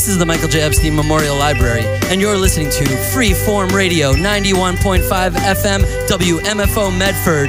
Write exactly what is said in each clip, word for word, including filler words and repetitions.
This is the Michael J. Epstein Memorial Library, and you're listening to Freeform Radio, ninety-one point five F M, W M F O Medford.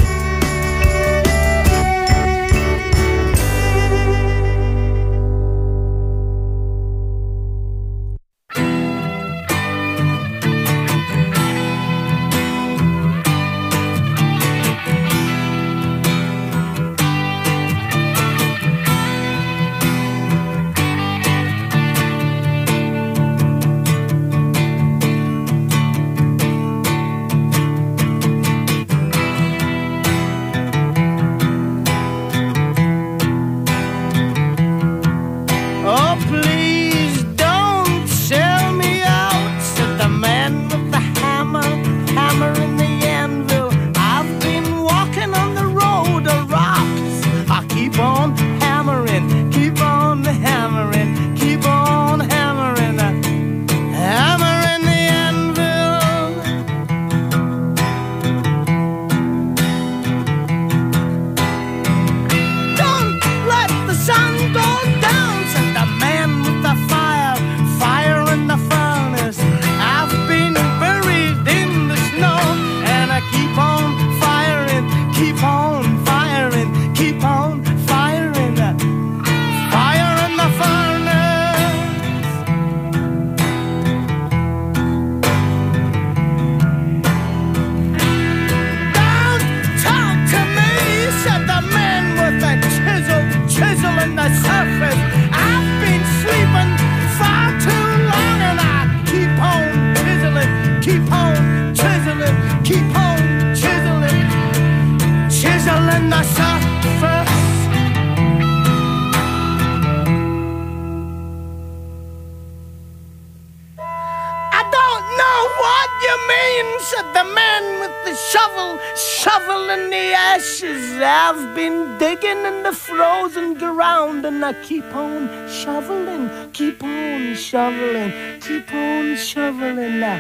I keep on shoveling, keep on shoveling, keep on shoveling now.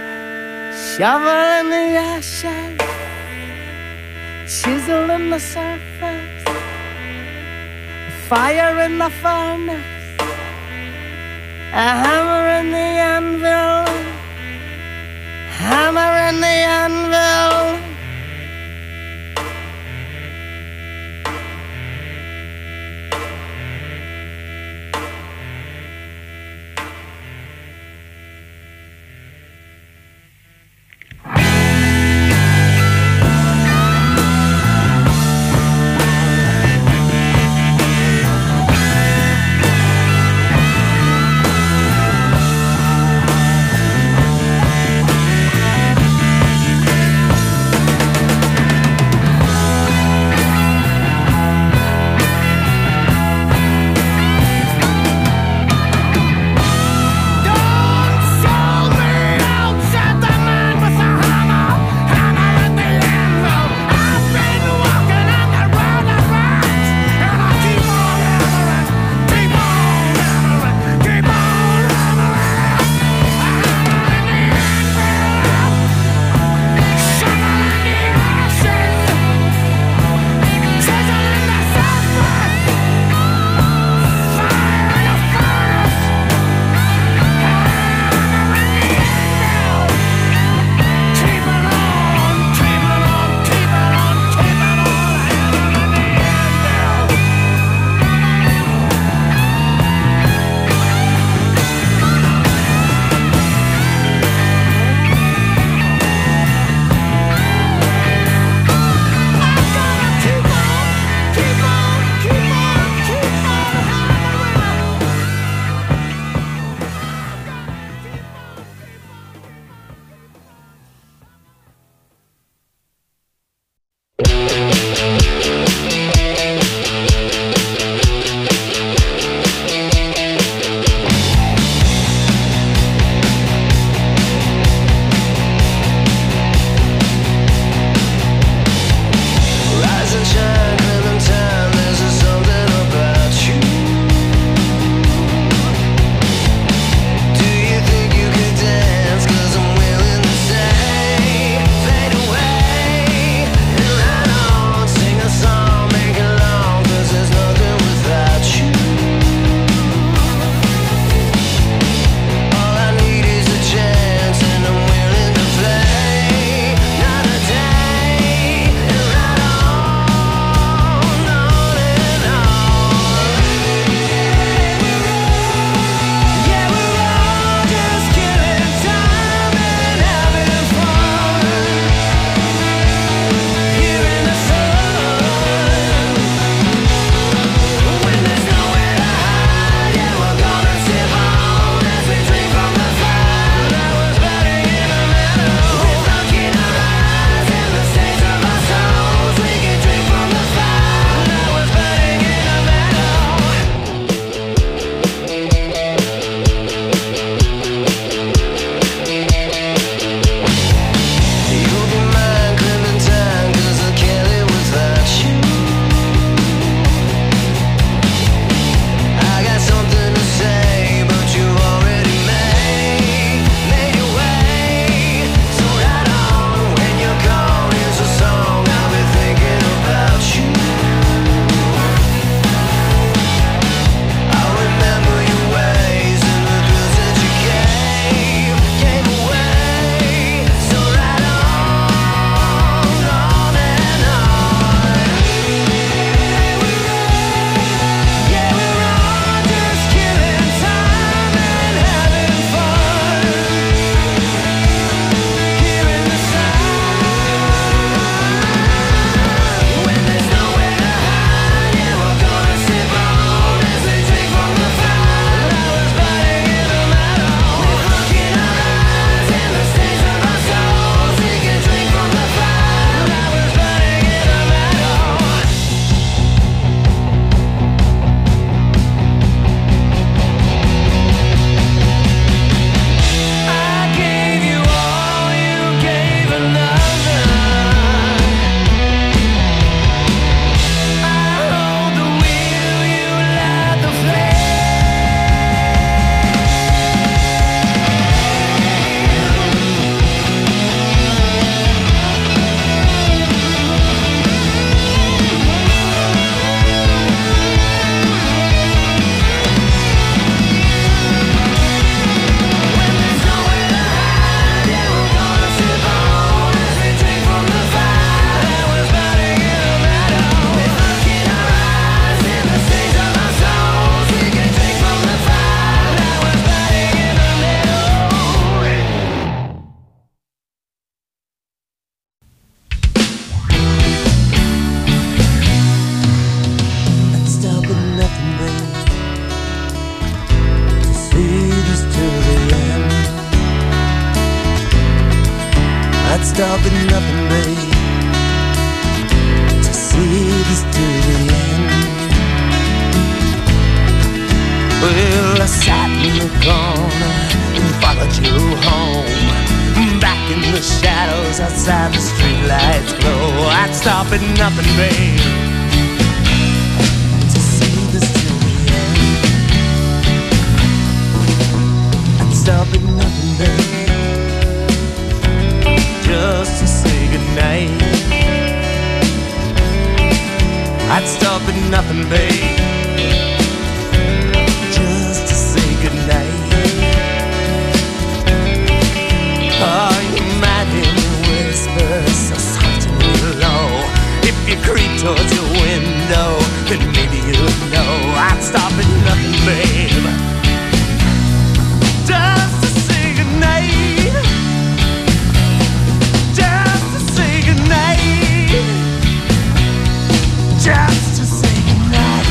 Shoveling the ashes, chiseling the surface, fire in the furnace, a hammer in the anvil, hammer in the anvil. stop at nothing, babe, to see this to the end. Well, I sat in the corner and followed you home, back in the shadows outside the streetlights glow. I'd stop at nothing, babe, to see this to the end. I'd stop at nothing, babe, just to say goodnight. I'd stop at nothing, babe, just to say goodnight. Oh, you might hear me whisper so soft and low. If you creep towards your window, then maybe you'd know. I'd stop at nothing, babe, just to say goodnight. Just to say goodnight. Just to say goodnight.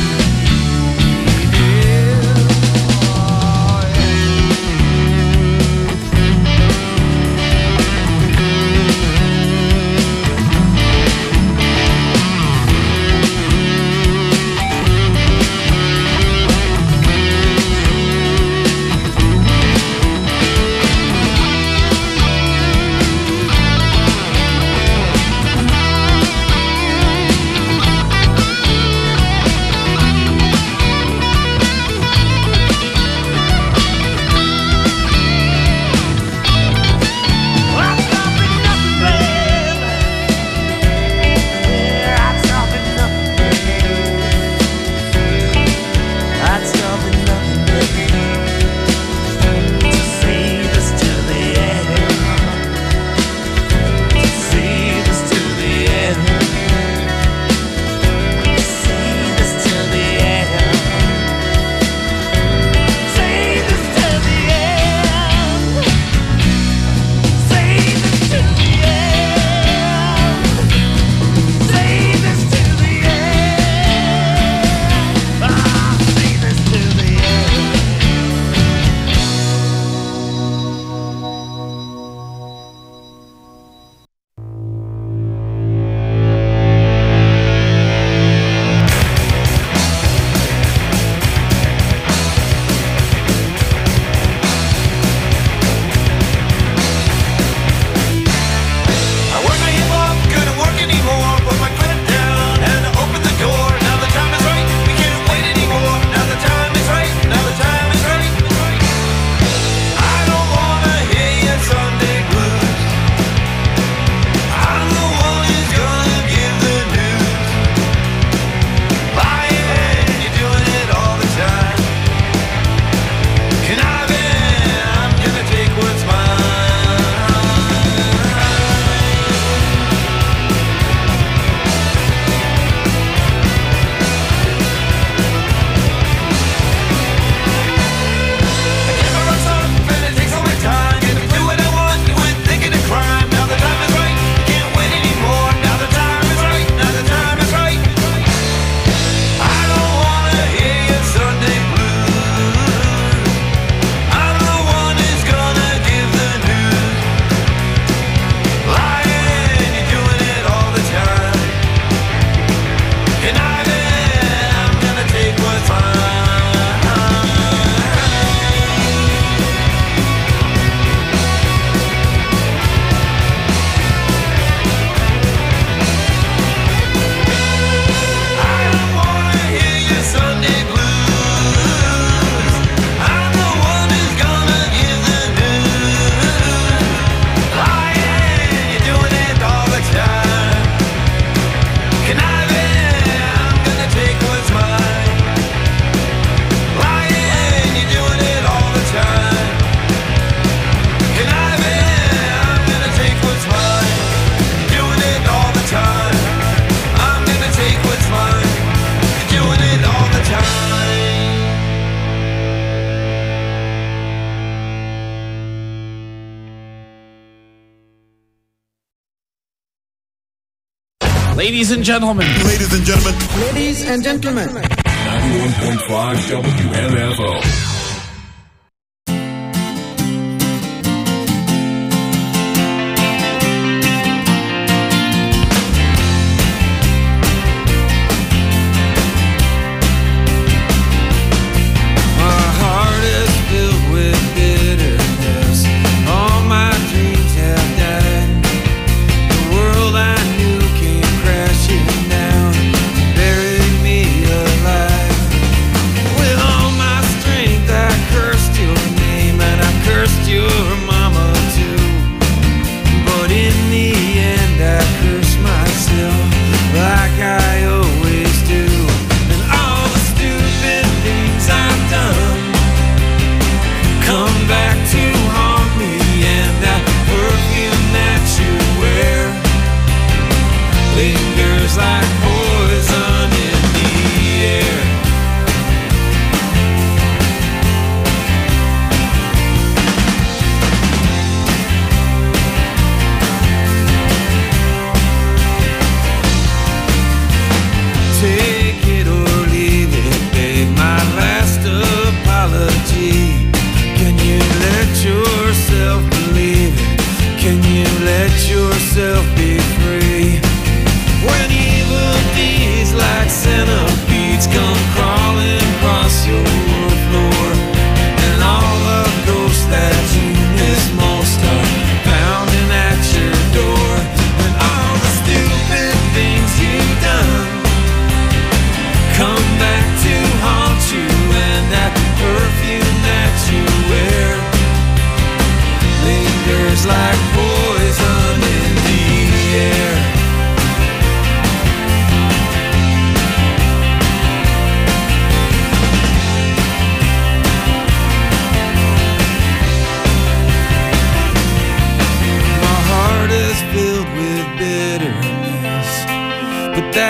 Ladies and gentlemen. Ladies and gentlemen. Ladies and gentlemen. ninety-one point five W M F O.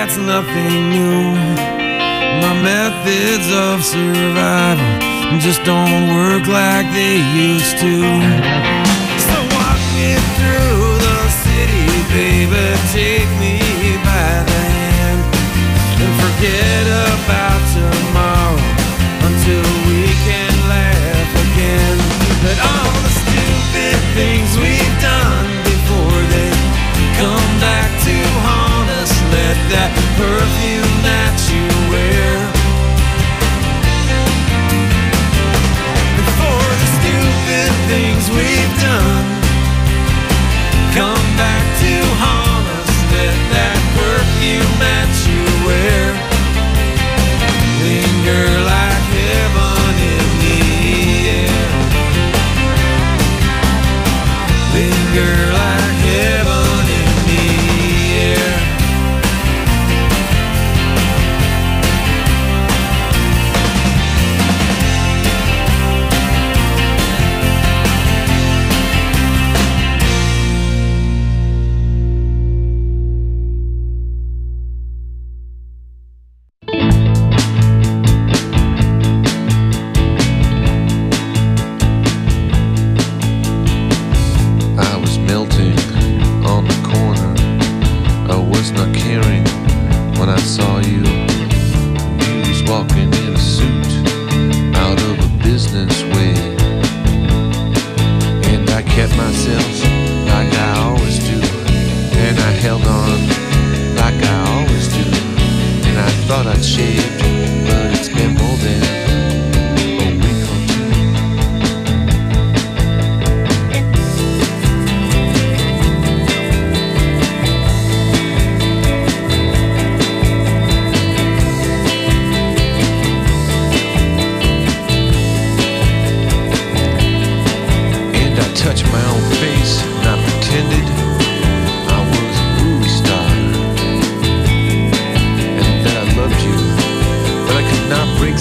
that's nothing new. My methods of survival just don't work like they used to. So walk me through the city, baby, take me by the hand, and forget about tomorrow until we can laugh again. But all the stupid things we've done before they come back to haunt us. Let that perfume that you wear, before the stupid things we've done come back to haunt us. Let that perfume that you wear linger like heaven in the air. Linger like heaven in the air. Not bring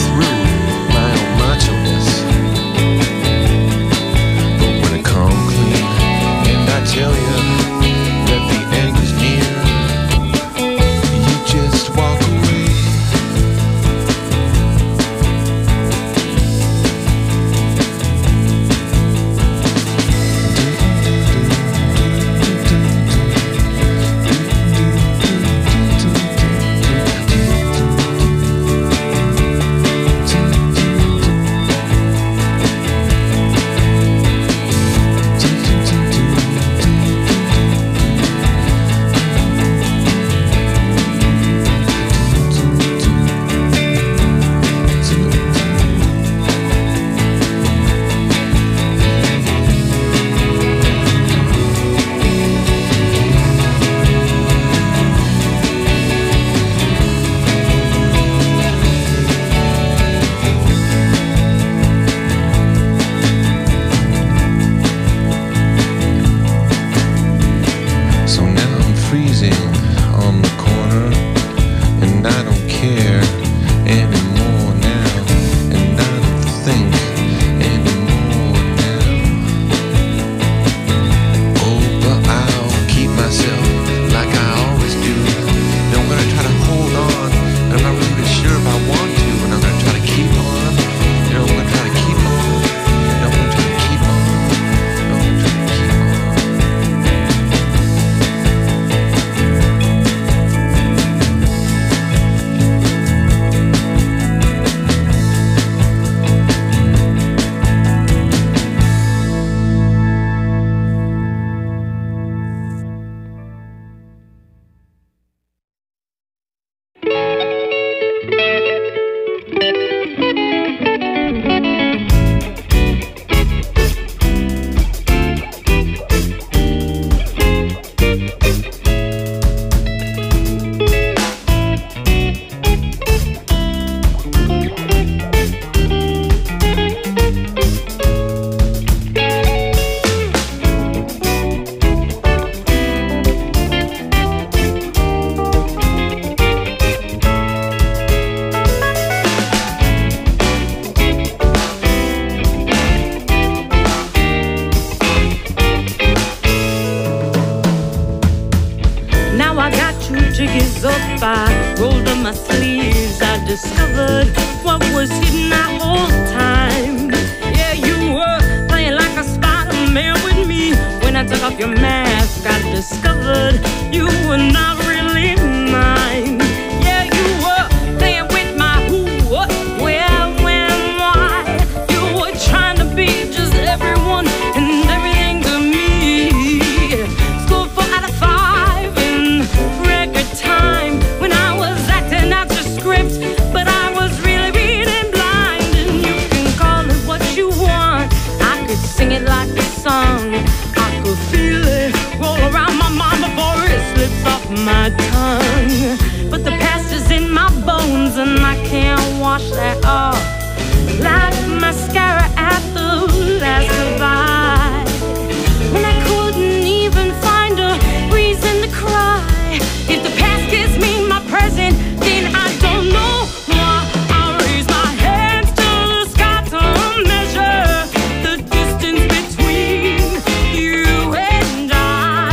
discovered what was hidden that whole time. Yeah, you were playing like a Spider-Man with me. When I took off your mask, I discovered you were not really mine. Yeah, you were playing with my who, what, where, when, why. You were trying to be just everyone and everything to me. Scored four out of five in record time when I was acting out your script, but I was really reading blind. And you can call it what you want. I could sing it like a song. I could feel it roll around my mind before it slips off my tongue. But the past is in my bones and I can't wash that off like mascara at the last goodbye. When I couldn't even find a reason to cry. If the past gives me my present, then I don't know why. I raise my hands to the sky to measure the distance between you and I.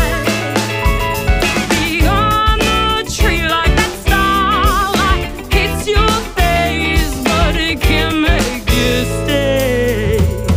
Beyond the tree like that starlight hits your face, but it can't make you stay.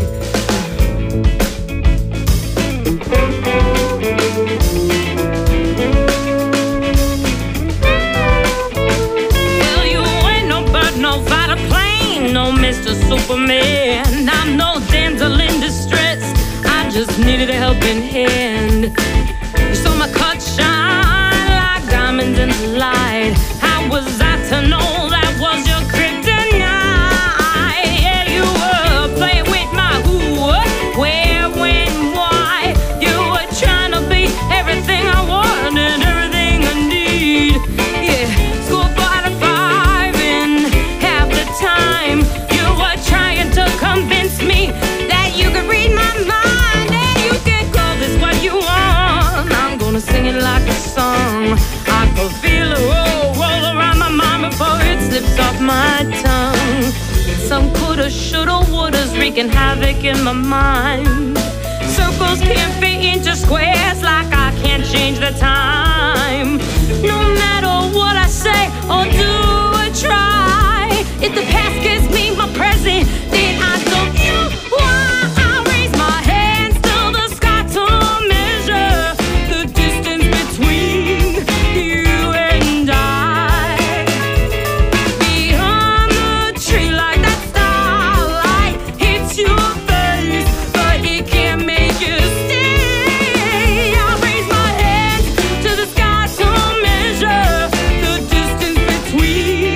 Well, you ain't no bird, no fighter plane, no Mister Superman. I'm no damsel in distress, I just needed a helping hand. You saw my cut shine like diamonds in the light. How was I to know that was your kryptonite? Yeah, you were playing with my who, what, where, when, why. You were trying to be everything I want and everything I need. Yeah, score four out of five in half the time. You were trying to convince me that you could read my mind. And you can call this what you want. I'm gonna sing it like a song. I could feel it roll, roll around my mind before it slips off my tongue. Some coulda, shoulda, wouldas wreaking havoc in my mind. Circles can't fit into squares like I can't change the time. No matter what I say or do or try, if the past gives me my present, then I don't know why. I raise my hands to the sky to measure the distance between you and I. Beyond the tree like that starlight hits your face, but it can't make you stay. I raise my hands to the sky to measure the distance between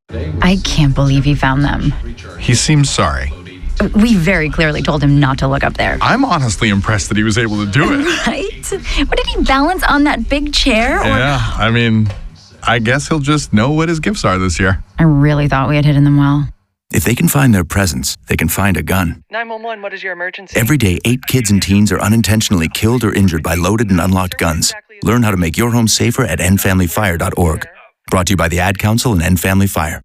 I can't believe he found them. He seems sorry. We very clearly told him not to look up there. I'm honestly impressed that he was able to do it. Right? What, did he balance on that big chair? Or... Yeah, I mean, I guess he'll just know what his gifts are this year. I really thought we had hidden them well. If they can find their presents, they can find a gun. nine one one, what is your emergency? Every day, eight kids and teens are unintentionally killed or injured by loaded and unlocked guns. Learn how to make your home safer at end family fire dot org. Brought to you by the Ad Council and End Family Fire.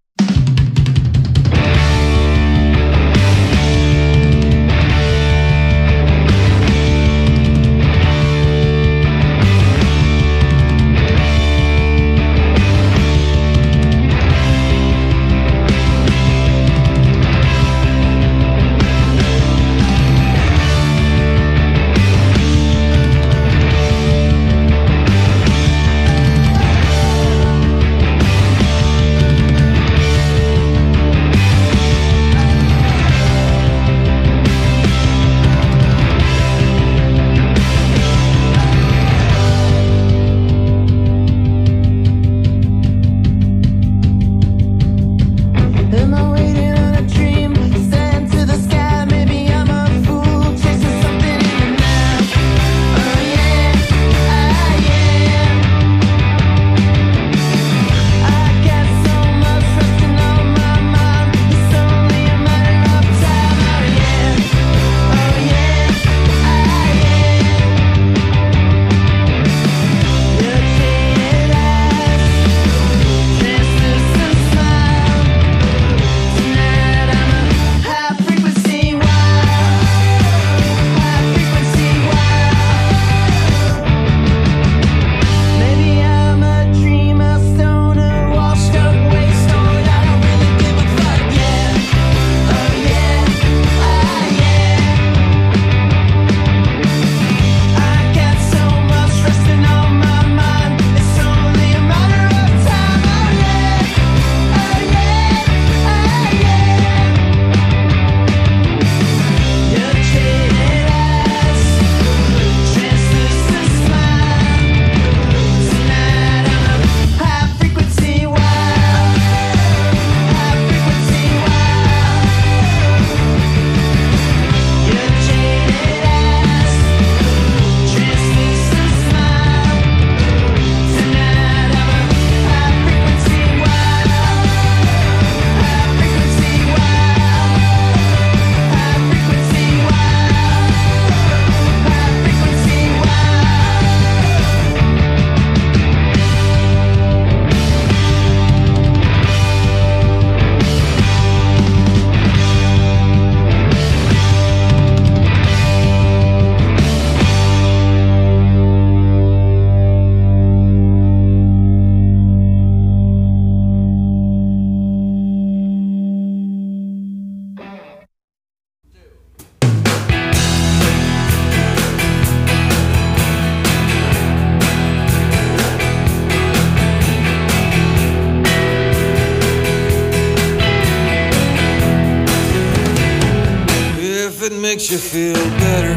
Makes you feel better,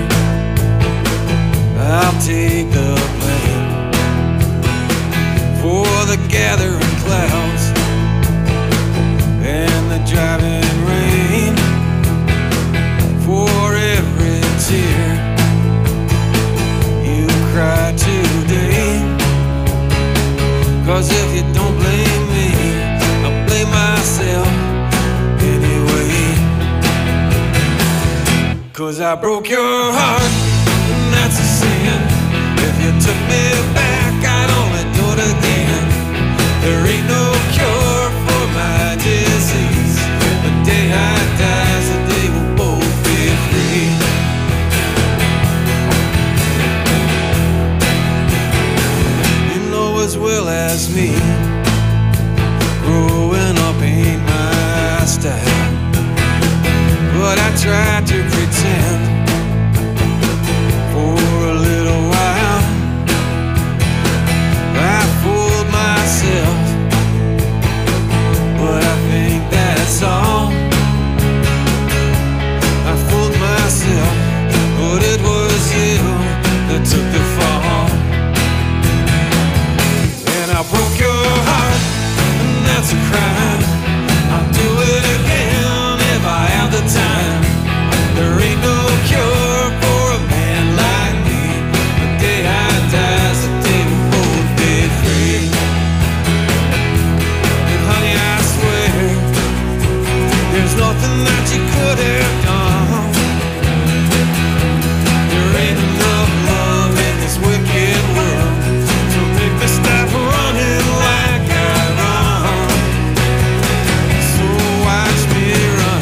I'll take the blame for the gathering clouds and the driving rain, for every tear you cry today. Cause if you don't blame me, I'll blame myself anyway. Cause I broke your heart, and that's a sin. If you took me back, I'd only do it again. There ain't no cure for my disease. The day I die is the day we'll both be free. You know as well as me, growing up ain't my style. But I tried to pretend for a little while. I fooled myself, but I think that's all. I fooled myself, but it was you that took the fall. And I broke your heart, and that's a crime. I'll do it again if I have the time. There ain't no cure for a man like me. The day I die, the day we both be free. And honey, I swear, there's nothing that you could have done. There ain't enough love in this wicked world to make me stop running like I run. So watch me run.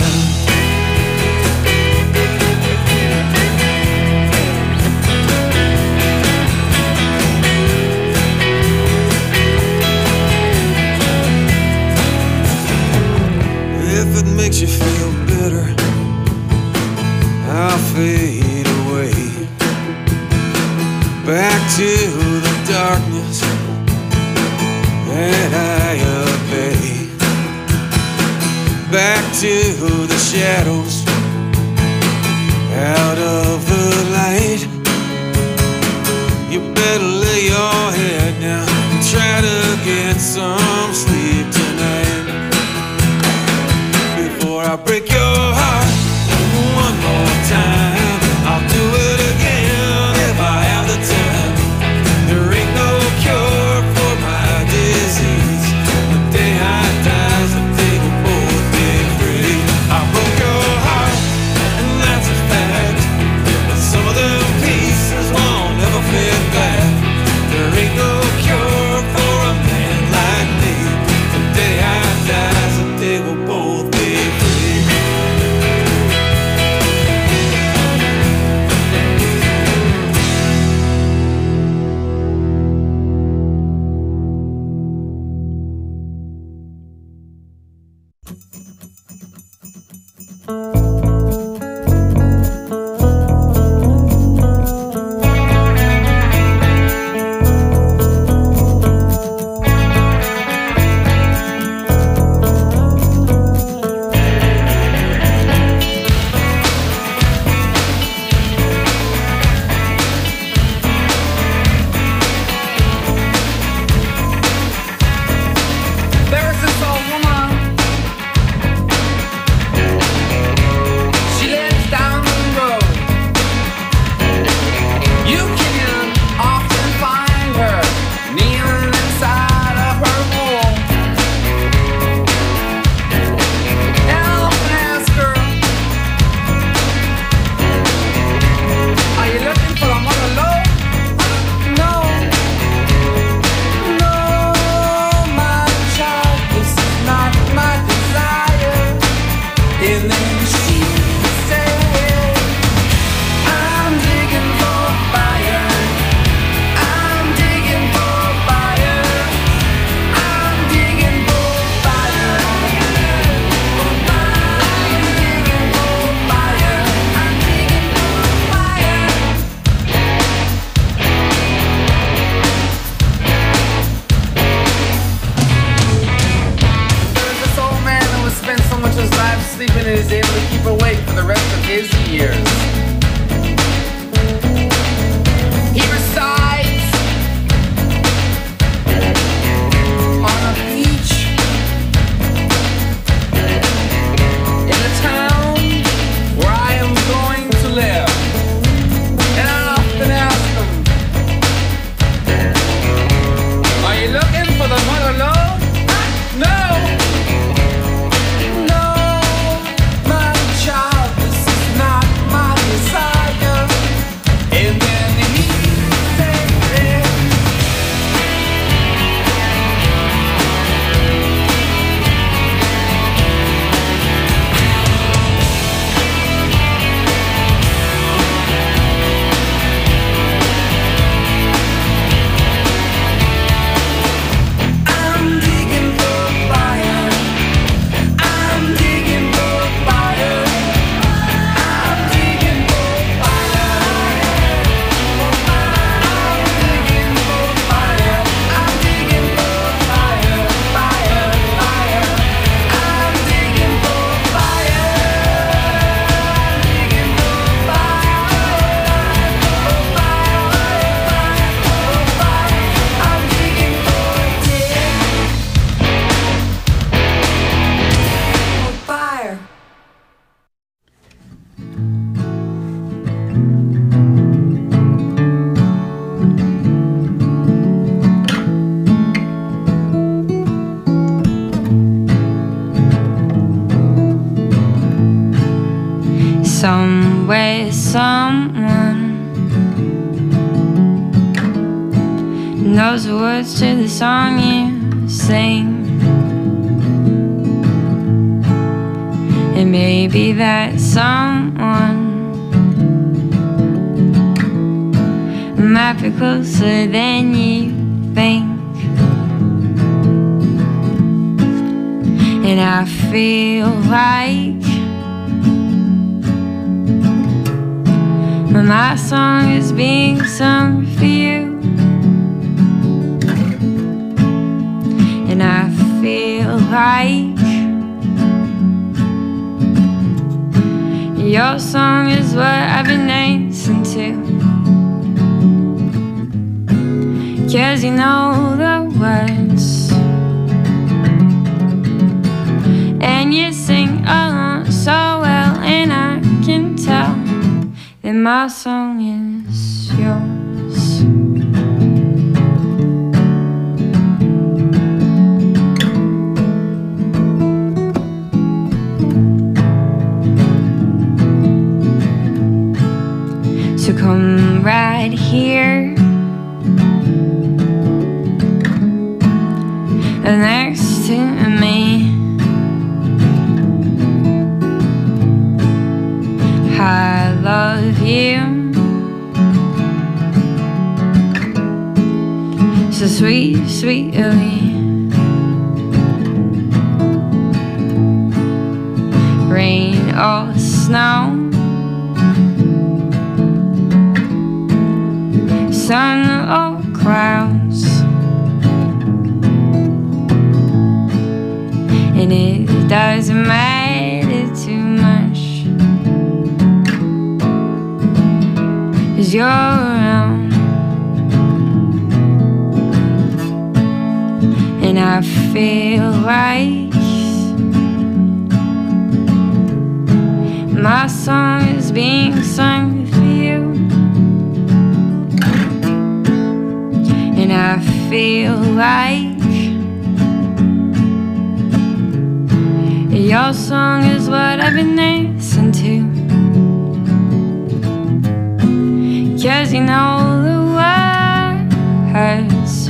If it makes you feel bitter, I'll fade away back to the darkness that I obey, back to the shadows, out of the light. You better lay your head down and try to get some sleep tonight before I break your heart one more time. I'll do it again if I have the time. There ain't no cure for my disease. The day I die, the day we'll both be free. I broke your heart, and that's a fact. But some of them pieces won't ever fit back. There ain't no cure for a man like me. The day I die, the day we'll both be free. There's this old woman. She lives down the road. You can often find her kneeling inside of her home. And I often ask her, are you looking for a mother load? No. No, my child, this is not my desire. And then she said, I'm digging for fire. I'm digging for fire. I'm digging for fire. For fire. I'm digging for fire. I'm digging for fire. There's this old man who has spent so much of his life sleeping and is able to keep awake for the rest of his years. He resides on a beach in the town where I am going to live. And I often ask him, are you looking for the mother lode? No. No, my child, this is not my somewhere, someone knows the words to the song you sing. And maybe that someone might be closer than you think. And I feel like my song is being sung for you. And I feel like your song is what I've been dancing to. 'Cause you know the words, and you sing along so well, and I can tell that my song is yours. So come right here next to me. I love you so sweet, sweetly. Rain or snow, sun or clouds, and it doesn't matter too much, 'cause you're around. And I feel like my song is being sung for you. And I feel like your song is what I've been dancing to. 'Cause you know the words,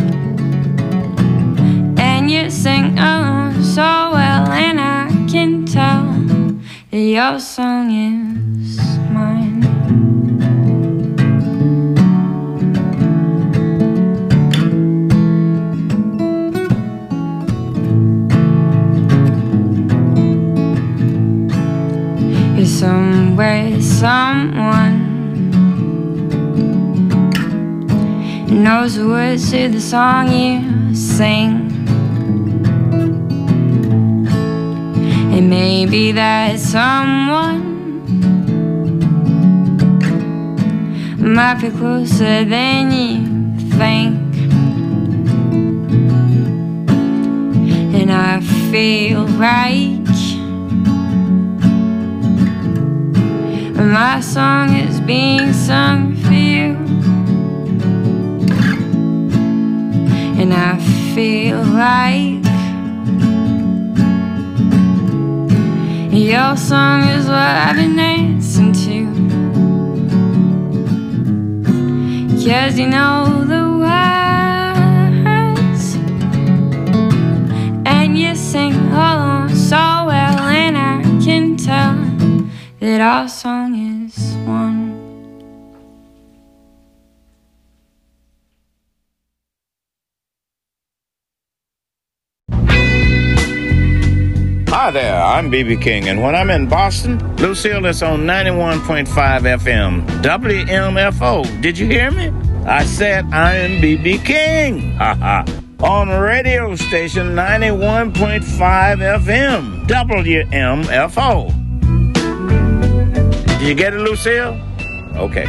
and you sing along so well, and I can tell that your song is mine. You're somewhere, someone knows the words to the song you sing. And maybe that someone might be closer than you think. And I feel like my song is being sung for you. And I feel like your song is what I've been dancing to. 'Cause you know the words, and you sing along so well, and I can tell that our song is one. Hi there, I'm B B King, and when I'm in Boston, Lucille is on ninety-one point five F M, W M F O. Did you hear me? I said I'm B B King, haha, on radio station ninety-one point five F M, W M F O. Did you get it, Lucille? Okay.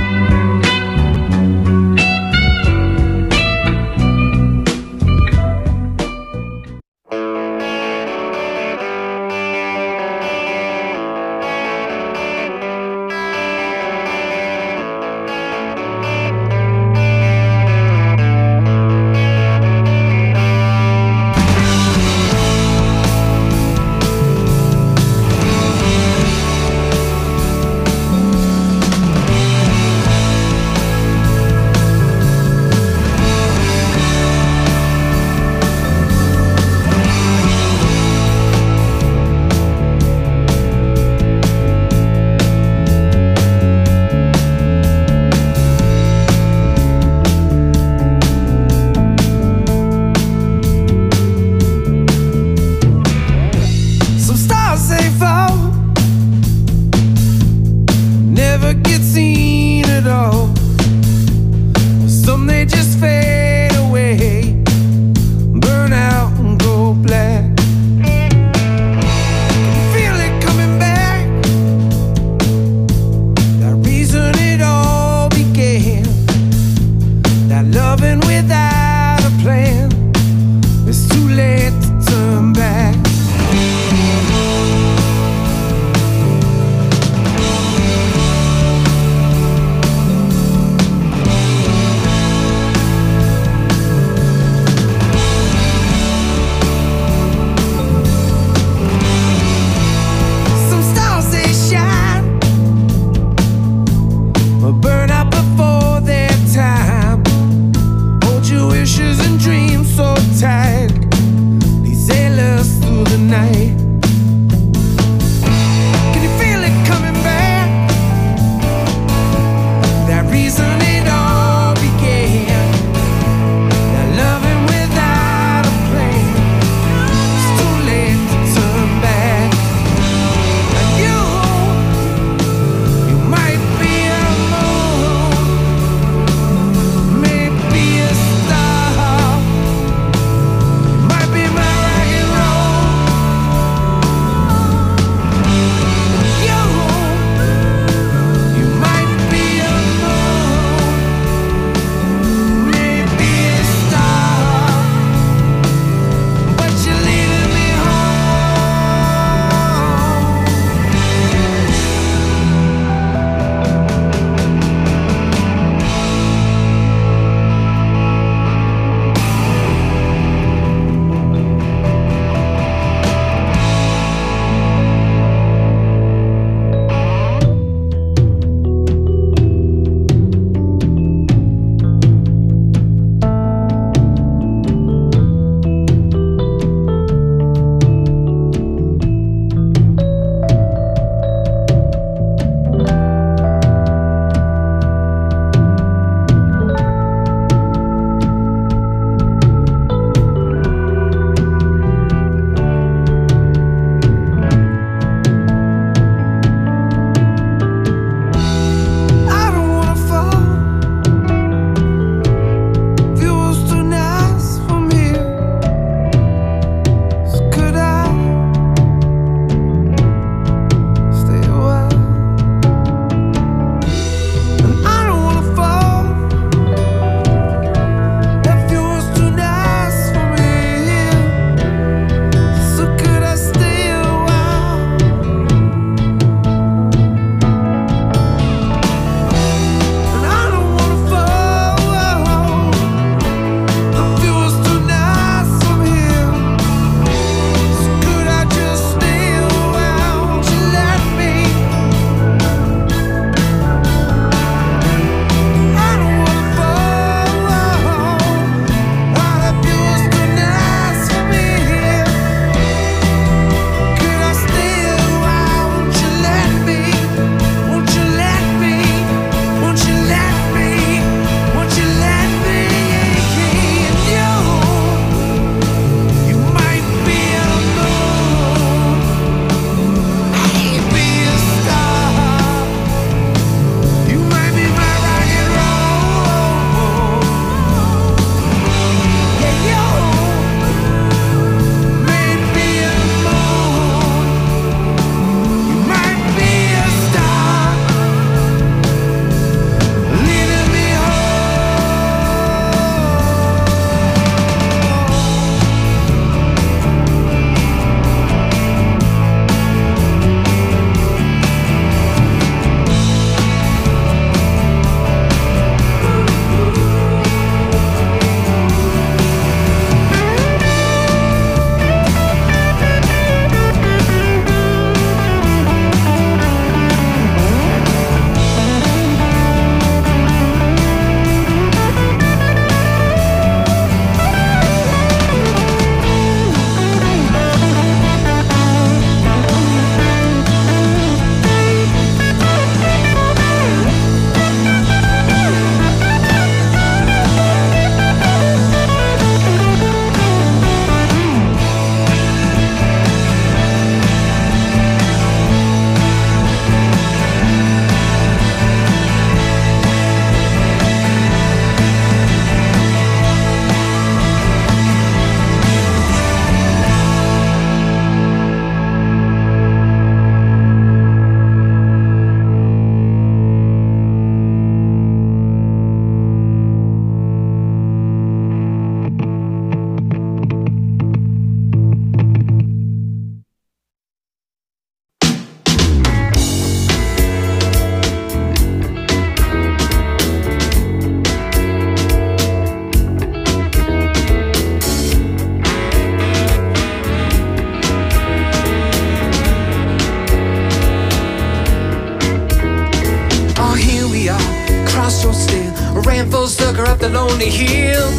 the lonely hill.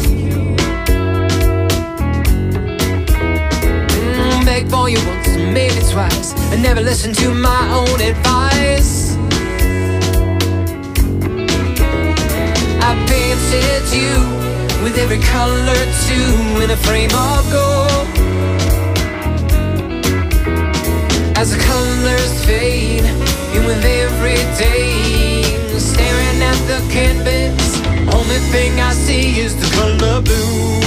Mm, begged for you once, maybe twice, and never listened to my own advice. I painted you with every color too in a frame of gold. As the colors fade, and with every day, staring at the canvas, only thing I see is the color blue.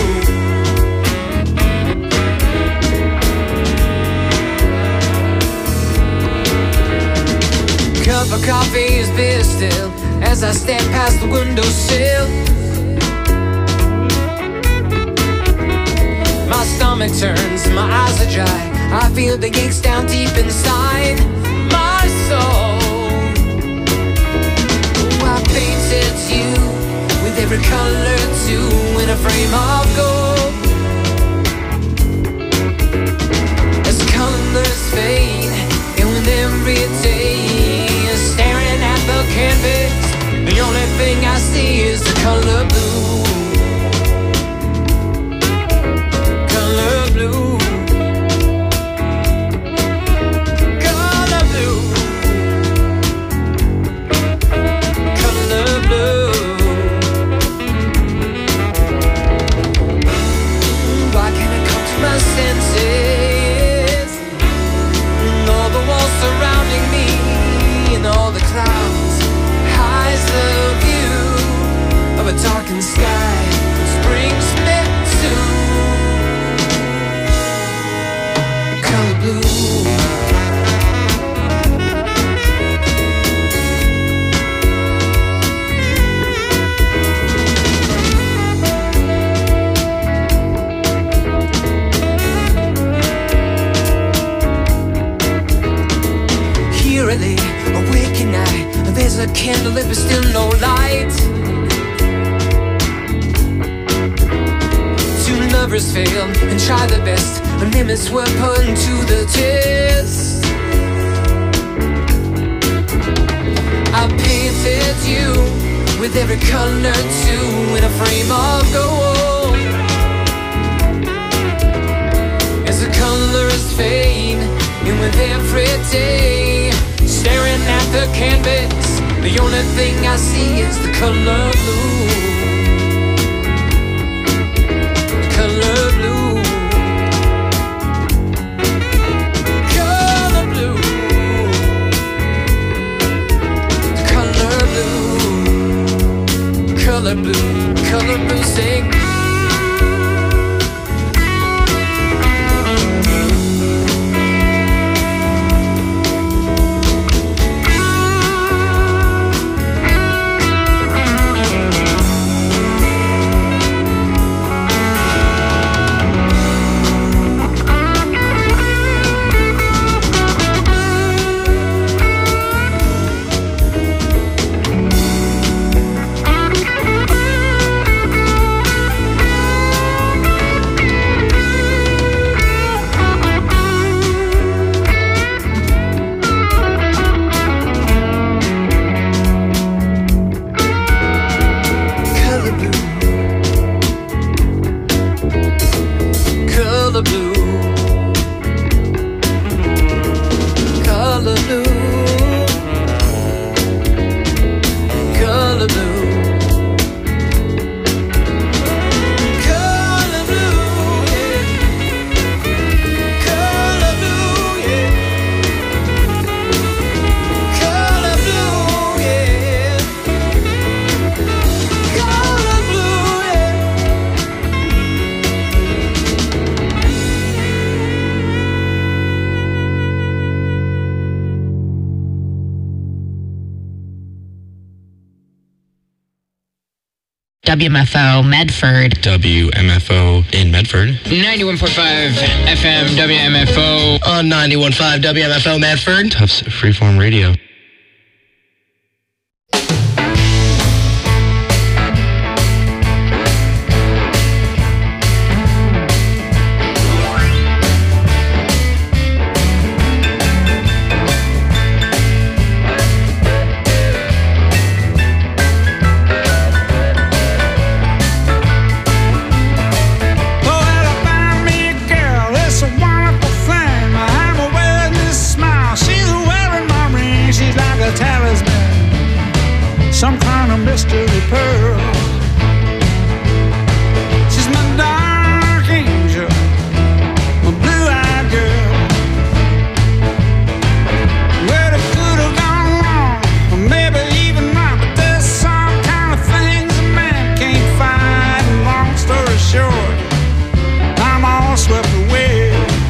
Cup of coffee is bitter still as I step past the windowsill. My stomach turns, my eyes are dry. I feel the aches down deep inside my soul. Oh, I painted you with every color too in a frame of gold. As the colors fade, and with every day, staring at the canvas, the only thing I see is the color blue. Color blue. Color blue. Color blue. Why can't I come to my senses? And all the walls surrounding me, and all the clouds hides the view of a darkened sky, which brings me to color blue. Here I lay, awake at night. There's a candle lit but still no light. Two lovers fail and try their best, but limits were put to the test. I painted you with every color too in a frame of gold. As the colors fade, and with every day, staring at the canvas, the only thing I see is the color blue. Color blue. Color blue. Color blue. Color blue. Color blue. Sing. W M F O Medford. W M F O in Medford. ninety-one point five F M W M F O. On ninety-one point five W M F O Medford. Tufts Freeform Radio.